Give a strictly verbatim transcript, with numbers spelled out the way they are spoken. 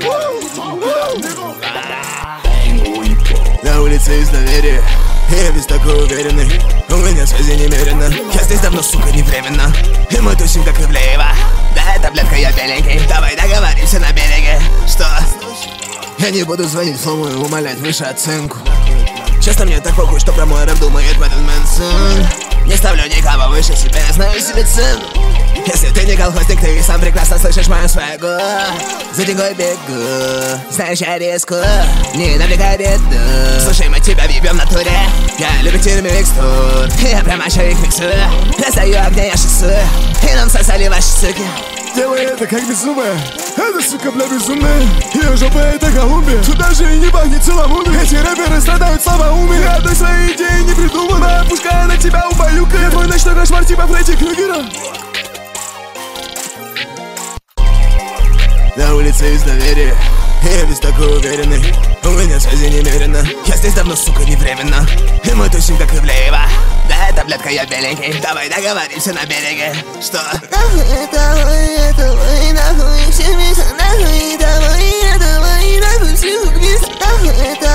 На улице из доверия, я весь такой уверенный. У меня связи немерено. Я здесь давно, сука, не временно. И мы тусим, как Ивлеева. Да, это, блядка, я беленький. Давай договоримся на береге. Что? Я не буду звонить Флому и умолять выше оценку. Честно, мне так похуй, что про мой рэп думает Бэтмен Мэнсон. Не ставлю никого выше себя, я знаю себе цену. Если ты не колхозник, ты и сам прекрасно слышишь мою свагу. За деньгой бегу, знаешь, я риску, не навлекай беду. Слушай, мы тебя въебем в натуре. Я любитель микстур, я прямо еще их миксую. Раздаю огня, я шессую, и нам сосали ваши суки. Делай это как безумие, это, сука, бля, безумная. Ее жопа это Колумбия, тут даже и не пахнет целомудрие. Эти рэперы страдают слабоумием. Я одной своей идеи не придумал. Моя пушка на тебя убаюкает. Твой ночной кошмар типа Фредди Крюгера. На улице из доверия, я весь такой уверенный. У меня связи немерено. Я здесь давно, сука, не временно. И мы тусим, как Ивлеева. Да, это, блядка, я беленький. Давай договоримся на береге. Что? Нахуй этого и этого и нахуй все вместе. Нахуй этого и этого и нахуй всех вместе. Нахуй этого